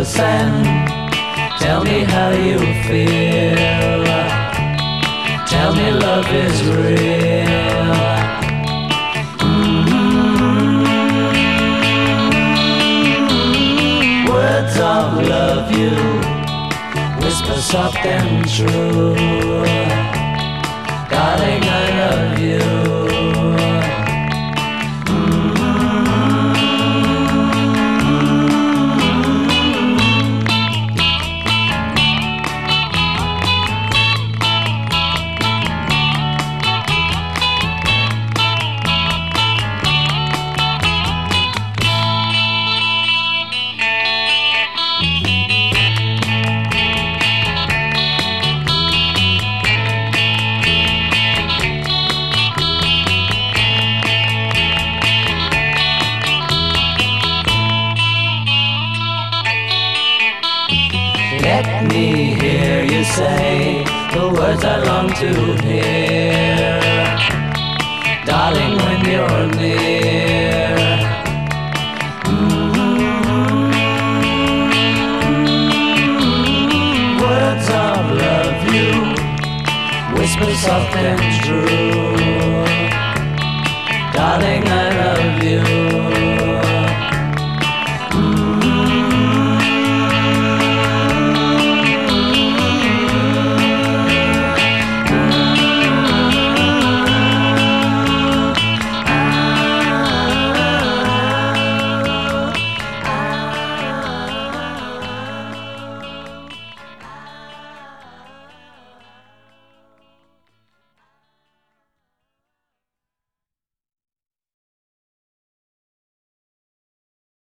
the sand. Tell me how you feel. Tell me love is real. Words of love you whisper soft and true. Darling, I love you. Let me hear you say the words I long to hear. Darling, when you're near,